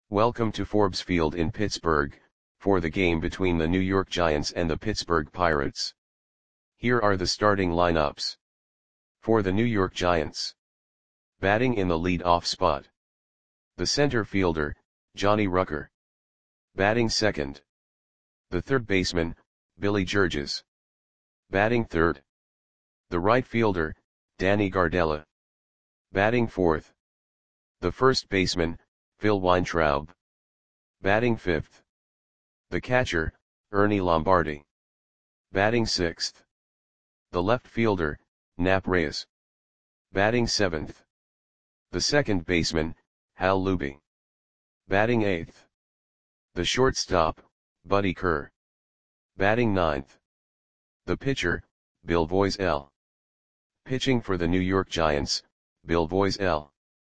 Welcome to Forbes Field in Pittsburgh, for the game between the New York Giants and the Pittsburgh Pirates. Here are the starting lineups. For the New York Giants. Batting in the lead-off spot. The center fielder, Johnny Rucker. Batting second. The third baseman, Billy Georges. Batting third. The right fielder, Danny Gardella. Batting fourth. The first baseman, Phil Weintraub. Batting fifth. The catcher, Ernie Lombardi. Batting sixth. The left fielder, Nap Reyes. Batting seventh. The second baseman, Hal Luby. Batting eighth. The shortstop, Buddy Kerr. Batting ninth. The pitcher, Bill Voiselle. Pitching for the New York Giants, Bill Voiselle.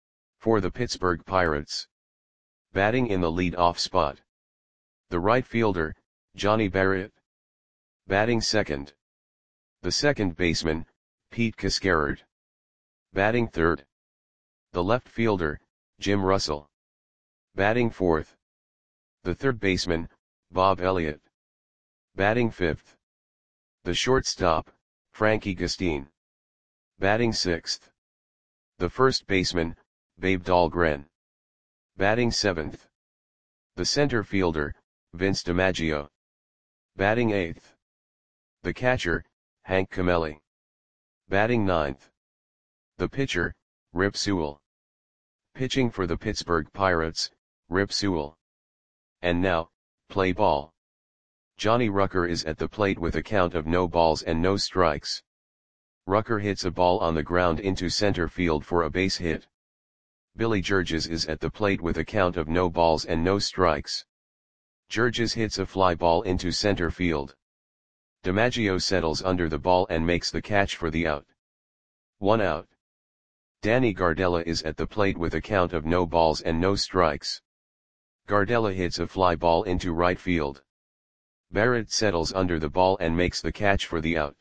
For the Pittsburgh Pirates. Batting in the lead-off spot. The right fielder, Johnny Barrett. Batting second. The second baseman, Pete Cascarard. Batting third. The left fielder, Jim Russell. Batting fourth. The third baseman, Bob Elliott. Batting fifth. The shortstop, Frankie Gustin. Batting sixth. The first baseman, Babe Dahlgren. Batting seventh. The center fielder, Vince DiMaggio. Batting eighth. The catcher, Hank Cameli. Batting ninth. The pitcher, Rip Sewell. Pitching for the Pittsburgh Pirates, Rip Sewell. And now, play ball. Johnny Rucker is at the plate with a count of no balls and no strikes. Rucker hits a ball on the ground into center field for a base hit. Billy Georges is at the plate with a count of no balls and no strikes. Georges hits a fly ball into center field. DiMaggio settles under the ball and makes the catch for the out. 1 out. Danny Gardella is at the plate with a count of no balls and no strikes. Gardella hits a fly ball into right field. Barrett settles under the ball and makes the catch for the out.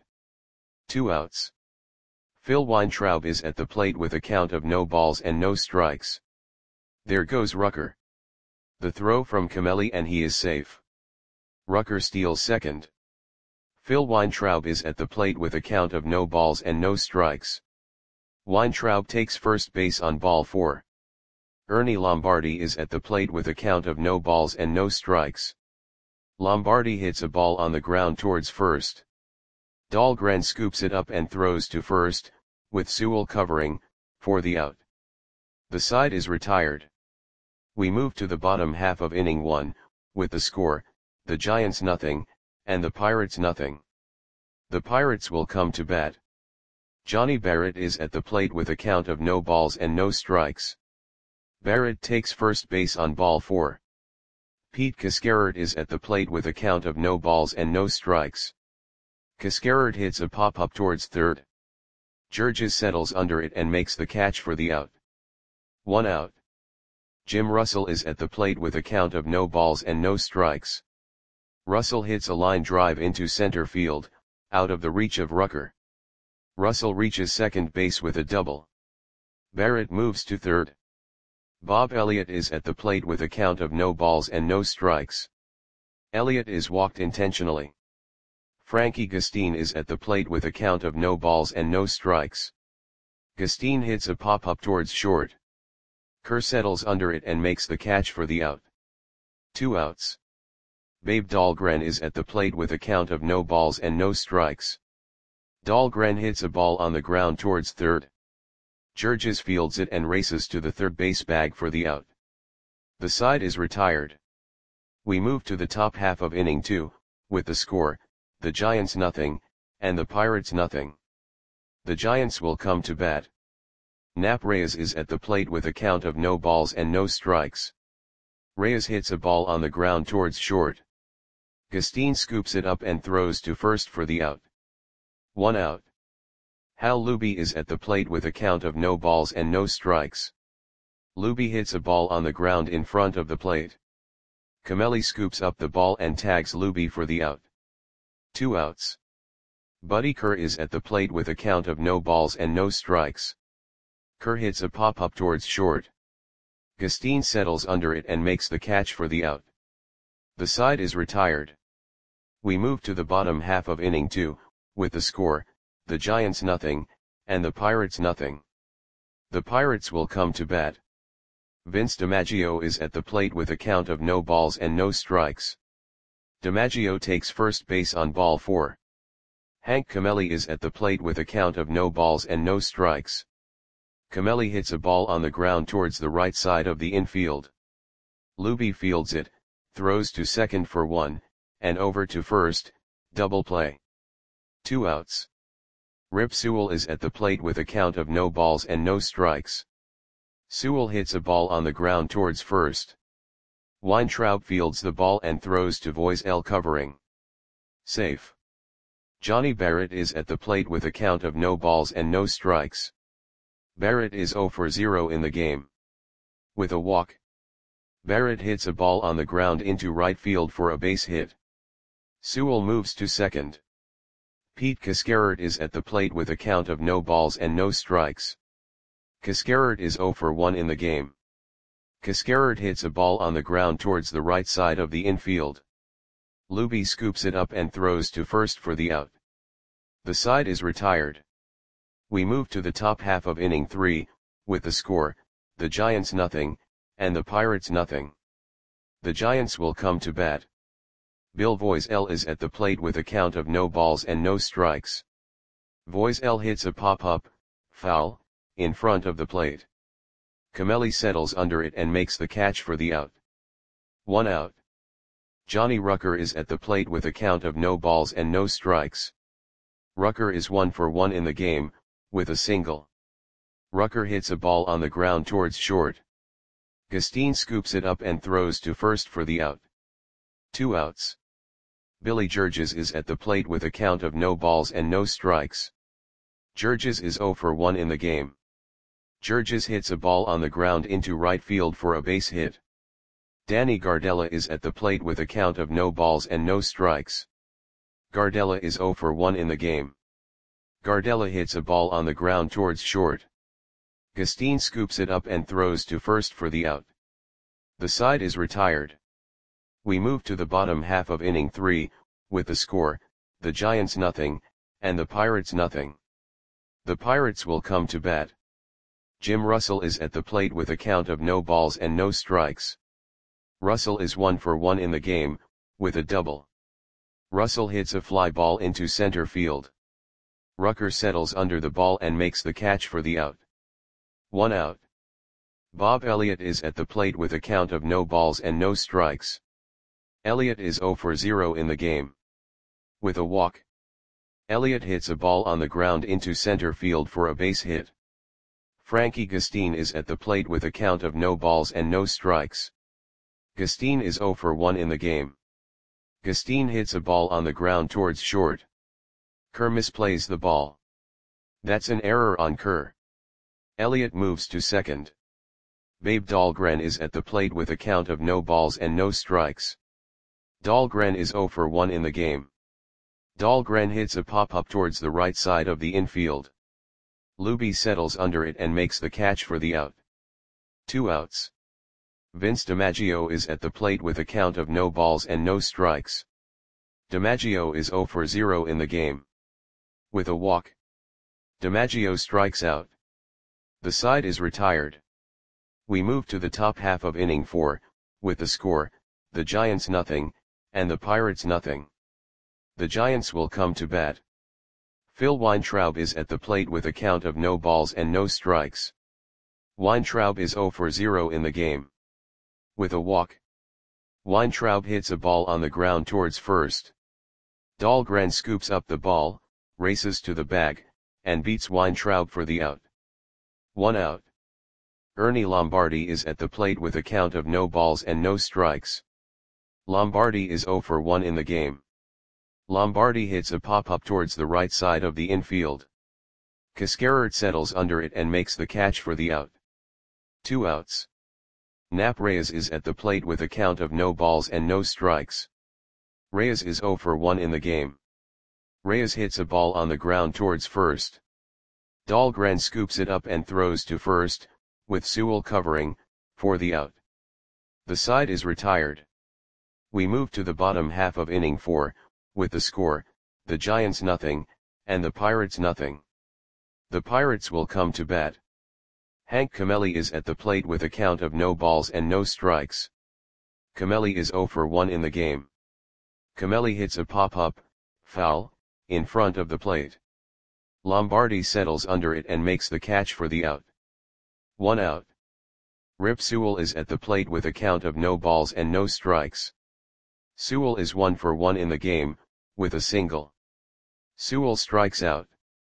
2 outs. Phil Weintraub is at the plate with a count of no balls and no strikes. There goes Rucker. The throw from Cameli and he is safe. Rucker steals second. Phil Weintraub is at the plate with a count of no balls and no strikes. Weintraub takes first base on ball 4. Ernie Lombardi is at the plate with a count of no balls and no strikes. Lombardi hits a ball on the ground towards first. Dahlgren scoops it up and throws to first, with Sewell covering, for the out. The side is retired. We move to the bottom half of inning 1, with the score, the Giants nothing, and the Pirates nothing. The Pirates will come to bat. Johnny Barrett is at the plate with a count of no balls and no strikes. Barrett takes first base on ball 4. Pete Cascarard is at the plate with a count of no balls and no strikes. Cascarard hits a pop-up towards third. Georges settles under it and makes the catch for the out. 1 out. Jim Russell is at the plate with a count of no balls and no strikes. Russell hits a line drive into center field, out of the reach of Rucker. Russell reaches second base with a double. Barrett moves to third. Bob Elliott is at the plate with a count of no balls and no strikes. Elliott is walked intentionally. Frankie Gustin is at the plate with a count of no balls and no strikes. Gustin hits a pop-up towards short. Kerr settles under it and makes the catch for the out. 2 outs. Babe Dahlgren is at the plate with a count of no balls and no strikes. Dahlgren hits a ball on the ground towards third. Georges fields it and races to the third base bag for the out. The side is retired. We move to the top half of inning 2, with the score, the Giants nothing, and the Pirates nothing. The Giants will come to bat. Nap Reyes is at the plate with a count of no balls and no strikes. Reyes hits a ball on the ground towards short. Gustin scoops it up and throws to first for the out. 1 out. Hal Luby is at the plate with a count of no balls and no strikes. Luby hits a ball on the ground in front of the plate. Cameli scoops up the ball and tags Luby for the out. 2 outs. Buddy Kerr is at the plate with a count of no balls and no strikes. Kerr hits a pop-up towards short. Gustin settles under it and makes the catch for the out. The side is retired. We move to the bottom half of inning 2, with the score, the Giants nothing, and the Pirates nothing. The Pirates will come to bat. Vince DiMaggio is at the plate with a count of no balls and no strikes. DiMaggio takes first base on ball 4. Hank Camelli is at the plate with a count of no balls and no strikes. Camelli hits a ball on the ground towards the right side of the infield. Luby fields it, throws to second for 1, and over to first, double play. 2 outs. Rip Sewell is at the plate with a count of no balls and no strikes. Sewell hits a ball on the ground towards first. Weintraub fields the ball and throws to Voisel covering. Safe. Johnny Barrett is at the plate with a count of no balls and no strikes. Barrett is 0 for 0 in the game. With a walk. Barrett hits a ball on the ground into right field for a base hit. Sewell moves to second. Pete Cascarert is at the plate with a count of no balls and no strikes. Cascarert is 0 for 1 in the game. Cascarert hits a ball on the ground towards the right side of the infield. Luby scoops it up and throws to first for the out. The side is retired. We move to the top half of inning 3, with the score, the Giants nothing, and the Pirates nothing. The Giants will come to bat. Bill Voisel is at the plate with a count of no balls and no strikes. Voisel hits a pop-up, foul, in front of the plate. Camelli settles under it and makes the catch for the out. 1 out. Johnny Rucker is at the plate with a count of no balls and no strikes. Rucker is 1 for 1 in the game, with a single. Rucker hits a ball on the ground towards short. Gustin scoops it up and throws to first for the out. 2 outs. Billy Georges is at the plate with a count of no balls and no strikes. Georges is 0 for 1 in the game. Georges hits a ball on the ground into right field for a base hit. Danny Gardella is at the plate with a count of no balls and no strikes. Gardella is 0 for 1 in the game. Gardella hits a ball on the ground towards short. Gustin scoops it up and throws to first for the out. The side is retired. We move to the bottom half of inning 3, with the score, the Giants nothing, and the Pirates nothing. The Pirates will come to bat. Jim Russell is at the plate with a count of no balls and no strikes. Russell is 1 for 1 in the game, with a double. Russell hits a fly ball into center field. Rucker settles under the ball and makes the catch for the out. 1 out. Bob Elliott is at the plate with a count of no balls and no strikes. Elliott is 0 for 0 in the game. With a walk. Elliott hits a ball on the ground into center field for a base hit. Frankie Gustin is at the plate with a count of no balls and no strikes. Gustin is 0 for 1 in the game. Gustin hits a ball on the ground towards short. Kerr misplays the ball. That's an error on Kerr. Elliott moves to second. Babe Dahlgren is at the plate with a count of no balls and no strikes. Dahlgren is 0 for 1 in the game. Dahlgren hits a pop-up towards the right side of the infield. Luby settles under it and makes the catch for the out. 2 outs. Vince DiMaggio is at the plate with a count of no balls and no strikes. DiMaggio is 0 for 0 in the game. With a walk. DiMaggio strikes out. The side is retired. We move to the top half of inning 4, with the score, the Giants nothing, and the Pirates nothing. The Giants will come to bat. Phil Weintraub is at the plate with a count of no balls and no strikes. Weintraub is 0 for 0 in the game. With a walk. Weintraub hits a ball on the ground towards first. Dahlgren scoops up the ball, races to the bag, and beats Weintraub for the out. 1 out. Ernie Lombardi is at the plate with a count of no balls and no strikes. Lombardi is 0 for 1 in the game. Lombardi hits a pop-up towards the right side of the infield. Cascarert settles under it and makes the catch for the out. 2 outs. Nap Reyes is at the plate with a count of no balls and no strikes. Reyes is 0 for 1 in the game. Reyes hits a ball on the ground towards first. Dahlgren scoops it up and throws to first, with Sewell covering, for the out. The side is retired. We move to the bottom half of inning 4, with the score, the Giants nothing, and the Pirates nothing. The Pirates will come to bat. Hank Cameli is at the plate with a count of no balls and no strikes. Cameli is 0 for 1 in the game. Cameli hits a pop-up, foul, in front of the plate. Lombardi settles under it and makes the catch for the out. 1 out. Rip Sewell is at the plate with a count of no balls and no strikes. Sewell is 1 for 1 in the game, with a single. Sewell strikes out.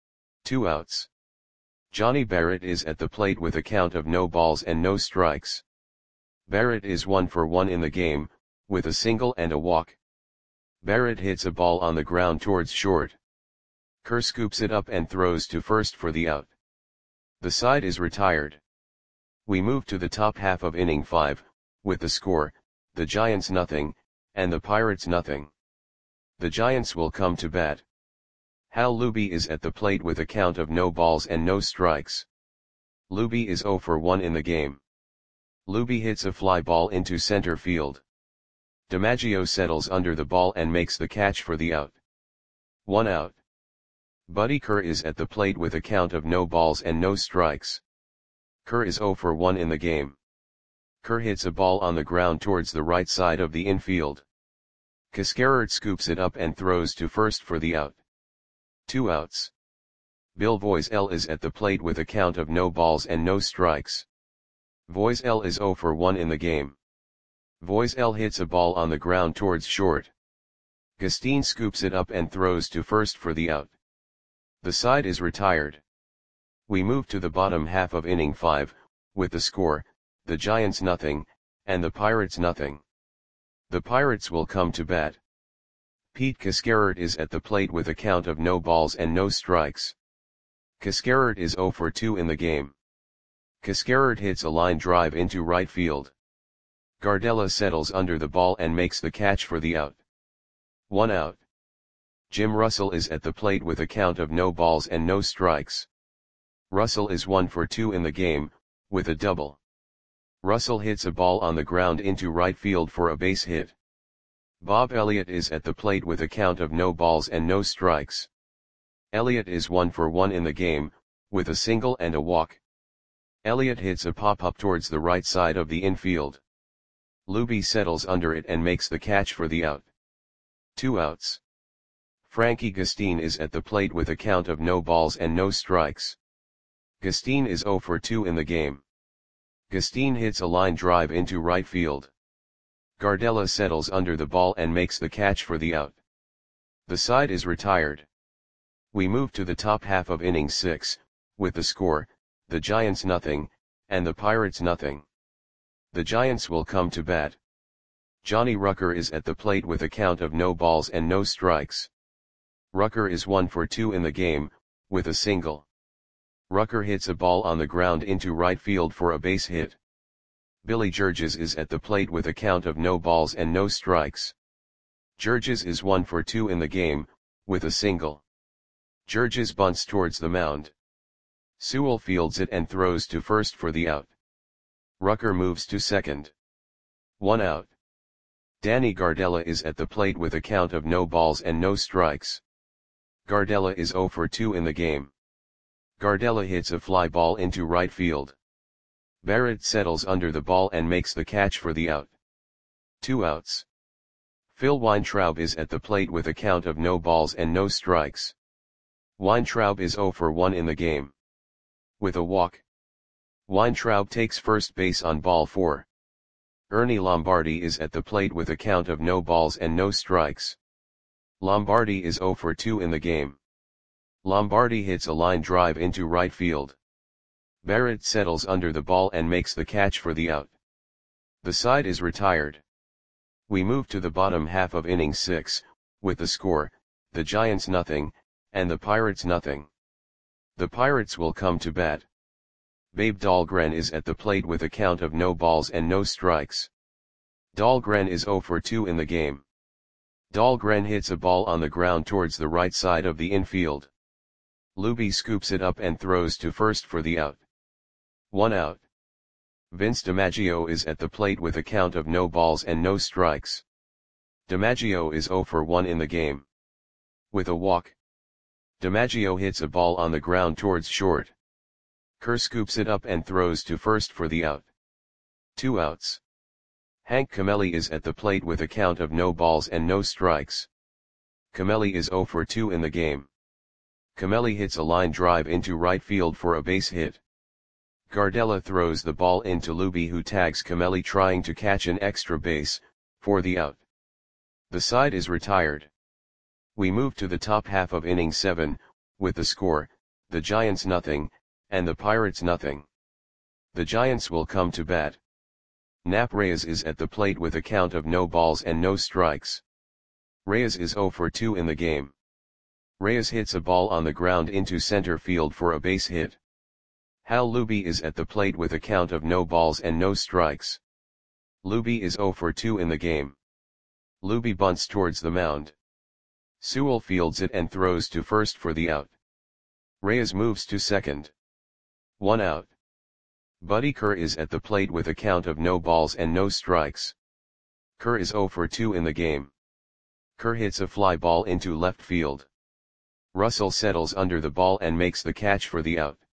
2 outs. Johnny Barrett is at the plate with a count of no balls and no strikes. Barrett is 1 for 1 in the game, with a single and a walk. Barrett hits a ball on the ground towards short. Kerr scoops it up and throws to first for the out. The side is retired. We move to the top half of inning 5, with the score, the Giants nothing, and the Pirates nothing. The Giants will come to bat. Hal Luby is at the plate with a count of no balls and no strikes. Luby is 0 for 1 in the game. Luby hits a fly ball into center field. DiMaggio settles under the ball and makes the catch for the out. 1 out. Buddy Kerr is at the plate with a count of no balls and no strikes. Kerr is 0 for 1 in the game. Kerr hits a ball on the ground towards the right side of the infield. Cascarert scoops it up and throws to first for the out. 2 outs. Bill Voiselle is at the plate with a count of no balls and no strikes. Voiselle is 0 for 1 in the game. Voiselle hits a ball on the ground towards short. Gustine scoops it up and throws to first for the out. The side is retired. We move to the bottom half of inning 5, with the score, the Giants nothing, and the Pirates nothing. The Pirates will come to bat. Pete Cascarert is at the plate with a count of no balls and no strikes. Cascarert is 0 for 2 in the game. Cascarert hits a line drive into right field. Gardella settles under the ball and makes the catch for the out. 1 out. Jim Russell is at the plate with a count of no balls and no strikes. Russell is 1 for 2 in the game, with a double. Russell hits a ball on the ground into right field for a base hit. Bob Elliott is at the plate with a count of no balls and no strikes. Elliott is 1 for 1 in the game, with a single and a walk. Elliott hits a pop-up towards the right side of the infield. Luby settles under it and makes the catch for the out. 2 outs. Frankie Gustine is at the plate with a count of no balls and no strikes. Gustine is 0 for 2 in the game. Gustine hits a line drive into right field. Gardella settles under the ball and makes the catch for the out. The side is retired. We move to the top half of inning 6, with the score, the Giants nothing, and the Pirates nothing. The Giants will come to bat. Johnny Rucker is at the plate with a count of no balls and no strikes. Rucker is 1 for 2 in the game, with a single. Rucker hits a ball on the ground into right field for a base hit. Billy Georges is at the plate with a count of no balls and no strikes. Georges is 1 for 2 in the game, with a single. Georges bunts towards the mound. Sewell fields it and throws to first for the out. Rucker moves to second. 1 out. Danny Gardella is at the plate with a count of no balls and no strikes. Gardella is 0 for 2 in the game. Gardella hits a fly ball into right field. Barrett settles under the ball and makes the catch for the out. 2 outs. Phil Weintraub is at the plate with a count of no balls and no strikes. Weintraub is 0 for 1 in the game. With a walk. Weintraub takes first base on ball 4. Ernie Lombardi is at the plate with a count of no balls and no strikes. Lombardi is 0 for 2 in the game. Lombardi hits a line drive into right field. Barrett settles under the ball and makes the catch for the out. The side is retired. We move to the bottom half of inning 6, with the score, the Giants nothing, and the Pirates nothing. The Pirates will come to bat. Babe Dahlgren is at the plate with a count of no balls and no strikes. Dahlgren is 0 for 2 in the game. Dahlgren hits a ball on the ground towards the right side of the infield. Luby scoops it up and throws to first for the out. 1 out. Vince DiMaggio is at the plate with a count of no balls and no strikes. DiMaggio is 0 for 1 in the game. With a walk, DiMaggio hits a ball on the ground towards short. Kerr scoops it up and throws to first for the out. 2 outs. Hank Cameli is at the plate with a count of no balls and no strikes. Cameli is 0 for 2 in the game. Cameli hits a line drive into right field for a base hit. Gardella throws the ball into Luby, who tags Cameli trying to catch an extra base, for the out. The side is retired. We move to the top half of inning 7, with the score, the Giants nothing, and the Pirates nothing. The Giants will come to bat. Nap Reyes is at the plate with a count of no balls and no strikes. Reyes is 0 for 2 in the game. Reyes hits a ball on the ground into center field for a base hit. Hal Luby is at the plate with a count of no balls and no strikes. Luby is 0 for 2 in the game. Luby bunts towards the mound. Sewell fields it and throws to first for the out. Reyes moves to second. 1 out. Buddy Kerr is at the plate with a count of no balls and no strikes. Kerr is 0 for 2 in the game. Kerr hits a fly ball into left field. Russell settles under the ball and makes the catch for the out.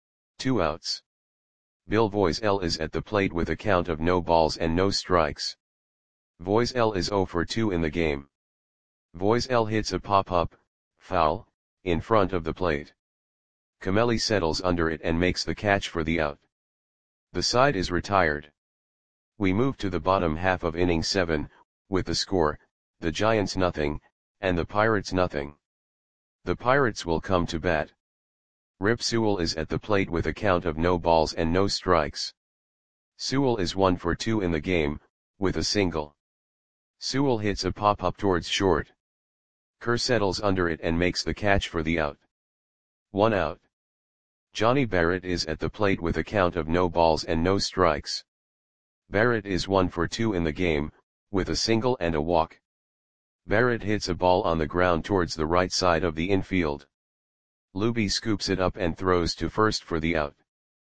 2 outs. Bill Voiselle is at the plate with a count of no balls and no strikes. Voiselle is 0 for 2 in the game. Voiselle hits a pop-up, foul, in front of the plate. Cameli settles under it and makes the catch for the out. The side is retired. We move to the bottom half of inning 7, with the score, the Giants nothing, and the Pirates nothing. The Pirates will come to bat. Rip Sewell is at the plate with a count of no balls and no strikes. Sewell is 1 for 2 in the game, with a single. Sewell hits a pop-up towards short. Kerr settles under it and makes the catch for the out. 1 out. Johnny Barrett is at the plate with a count of no balls and no strikes. Barrett is 1 for 2 in the game, with a single and a walk. Barrett hits a ball on the ground towards the right side of the infield. Luby scoops it up and throws to first for the out.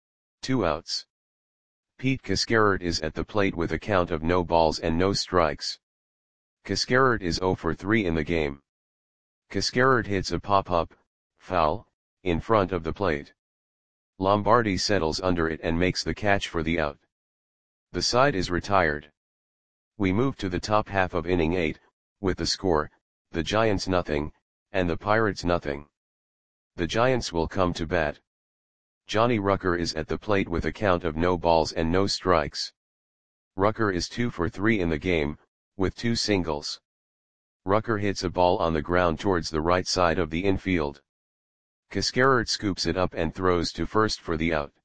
2 outs. Pete Cascarert is at the plate with a count of no balls and no strikes. Cascarert is 0 for 3 in the game. Cascarert hits a pop-up, foul, in front of the plate. Lombardi settles under it and makes the catch for the out. The side is retired. We move to the top half of inning 8, with the score, the Giants nothing, and the Pirates nothing. The Giants will come to bat. Johnny Rucker is at the plate with a count of no balls and no strikes. Rucker is 2 for 3 in the game, with 2 singles. Rucker hits a ball on the ground towards the right side of the infield. Cascarert scoops it up and throws to first for the out.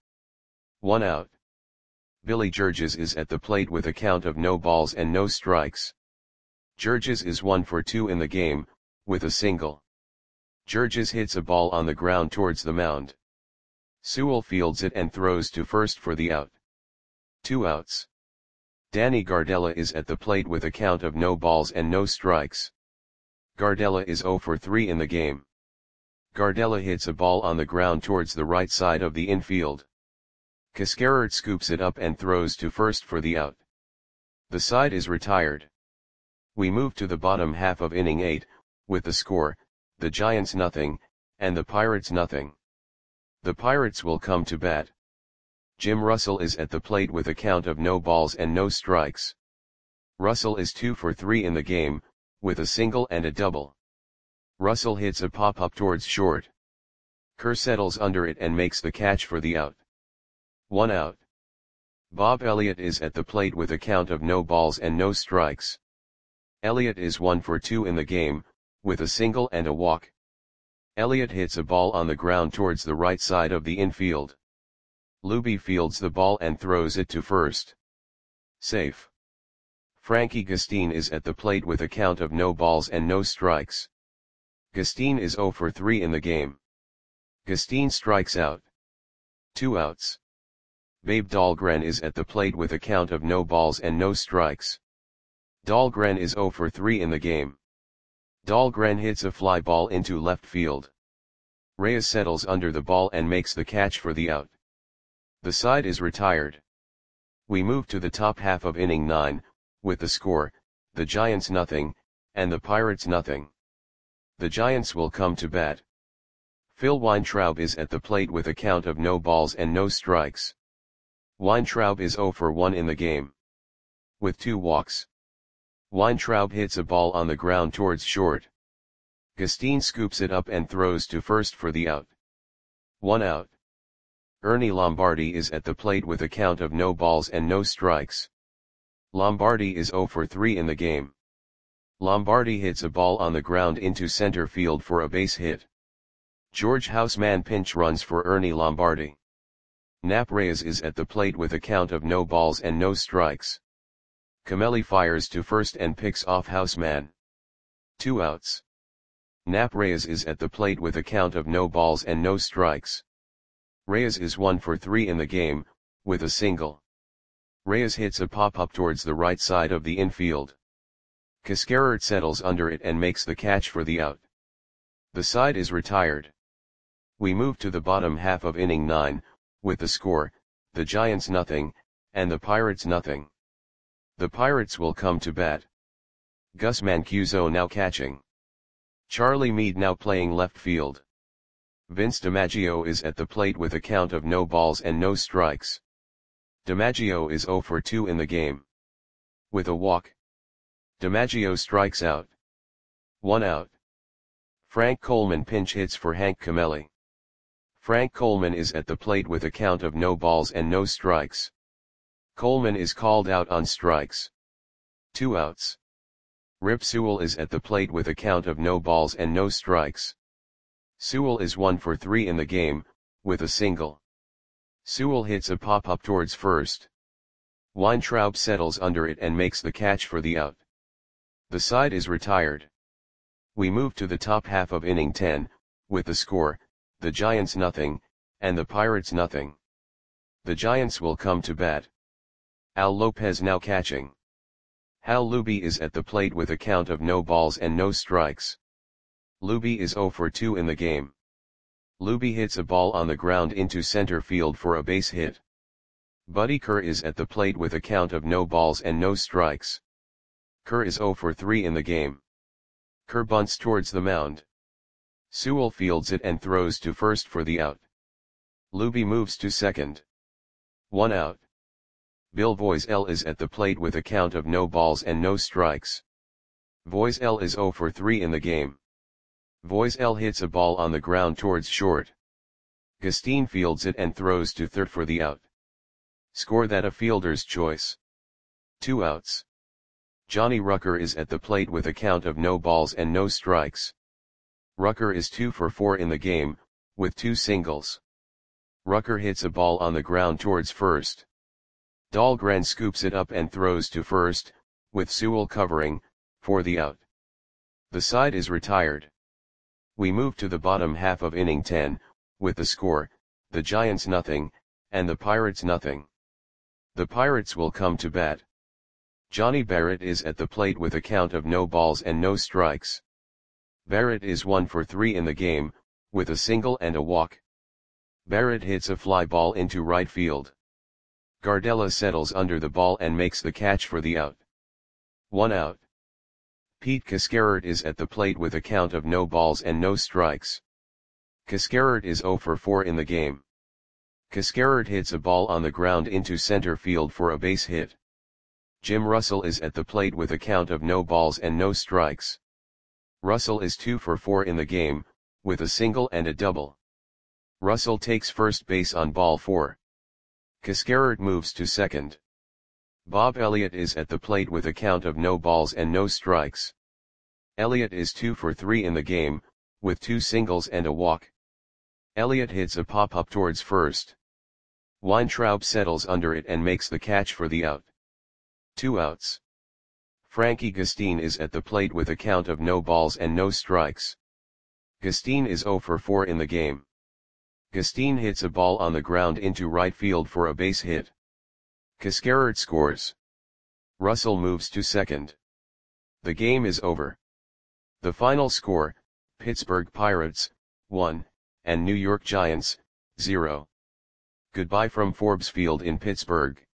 1 out. Billy Georges is at the plate with a count of no balls and no strikes. Georges is 1 for 2 in the game, with a single. Georges hits a ball on the ground towards the mound. Sewell fields it and throws to first for the out. 2 outs. Danny Gardella is at the plate with a count of no balls and no strikes. Gardella is 0 for 3 in the game. Gardella hits a ball on the ground towards the right side of the infield. Cascarert scoops it up and throws to first for the out. The side is retired. We move to the bottom half of inning 8, with the score, the Giants nothing, and the Pirates nothing. The Pirates will come to bat. Jim Russell is at the plate with a count of no balls and no strikes. Russell is 2 for 3 in the game, with a single and a double. Russell hits a pop-up towards short. Kerr settles under it and makes the catch for the out. 1 out. Bob Elliott is at the plate with a count of no balls and no strikes. Elliott is 1 for 2 in the game, with a single and a walk. Elliott hits a ball on the ground towards the right side of the infield. Luby fields the ball and throws it to first. Safe. Frankie Gastine is at the plate with a count of no balls and no strikes. Gastine is 0 for 3 in the game. Gastine strikes out. 2 outs. Babe Dahlgren is at the plate with a count of no balls and no strikes. Dahlgren is 0 for 3 in the game. Dahlgren hits a fly ball into left field. Reyes settles under the ball and makes the catch for the out. The side is retired. We move to the top half of inning 9, with the score, the Giants nothing, and the Pirates nothing. The Giants will come to bat. Phil Weintraub is at the plate with a count of no balls and no strikes. Weintraub is 0 for 1 in the game, with 2 walks. Weintraub hits a ball on the ground towards short. Gustin scoops it up and throws to first for the out. 1 out. Ernie Lombardi is at the plate with a count of no balls and no strikes. Lombardi is 0 for 3 in the game. Lombardi hits a ball on the ground into center field for a base hit. George Houseman pinch runs for Ernie Lombardi. Nap Reyes is at the plate with a count of no balls and no strikes. Comelli fires to first and picks off Houseman. 2 outs. Nap Reyes is at the plate with a count of no balls and no strikes. Reyes is 1 for 3 in the game, with a single. Reyes hits a pop-up towards the right side of the infield. Cascarert settles under it and makes the catch for the out. The side is retired. We move to the bottom half of inning 9, with the score, the Giants nothing, and the Pirates nothing. The Pirates will come to bat. Gus Mancuso now catching. Charlie Meade now playing left field. Vince DiMaggio is at the plate with a count of no balls and no strikes. DiMaggio is 0 for 2 in the game, with a walk. DiMaggio strikes out. 1 out. Frank Coleman pinch hits for Hank Comelli. Frank Coleman is at the plate with a count of no balls and no strikes. Coleman is called out on strikes. 2 outs. Rip Sewell is at the plate with a count of no balls and no strikes. Sewell is 1 for 3 in the game, with a single. Sewell hits a pop-up towards first. Weintraub settles under it and makes the catch for the out. The side is retired. We move to the top half of inning 10, with the score, the Giants nothing, and the Pirates nothing. The Giants will come to bat. Al Lopez now catching. Hal Luby is at the plate with a count of no balls and no strikes. Luby is 0 for 2 in the game. Luby hits a ball on the ground into center field for a base hit. Buddy Kerr is at the plate with a count of no balls and no strikes. Kerr is 0 for 3 in the game. Kerr bunts towards the mound. Sewell fields it and throws to first for the out. Luby moves to second. 1 out. Bill Voiselle is at the plate with a count of no balls and no strikes. Voiselle is 0 for 3 in the game. Voiselle hits a ball on the ground towards short. Gustin fields it and throws to third for the out. Score that a fielder's choice. 2 outs. Johnny Rucker is at the plate with a count of no balls and no strikes. Rucker is 2 for 4 in the game, with 2 singles. Rucker hits a ball on the ground towards first. Dahlgren scoops it up and throws to first, with Sewell covering, for the out. The side is retired. We move to the bottom half of inning 10, with the score, the Giants nothing, and the Pirates nothing. The Pirates will come to bat. Johnny Barrett is at the plate with a count of no balls and no strikes. Barrett is 1 for 3 in the game, with a single and a walk. Barrett hits a fly ball into right field. Gardella settles under the ball and makes the catch for the out. 1 out. Pete Cascarert is at the plate with a count of no balls and no strikes. Cascarert is 0 for 4 in the game. Cascarert hits a ball on the ground into center field for a base hit. Jim Russell is at the plate with a count of no balls and no strikes. Russell is 2 for 4 in the game, with a single and a double. Russell takes first base on ball 4. Cascarert moves to second. Bob Elliott is at the plate with a count of no balls and no strikes. Elliott is 2 for 3 in the game, with 2 singles and a walk. Elliott hits a pop-up towards first. Weintraub settles under it and makes the catch for the out. 2 outs. Frankie Gustin is at the plate with a count of no balls and no strikes. Gustin is 0 for 4 in the game. Gustin hits a ball on the ground into right field for a base hit. Cascarert scores. Russell moves to second. The game is over. The final score, Pittsburgh Pirates, 1, and New York Giants, 0. Goodbye from Forbes Field in Pittsburgh.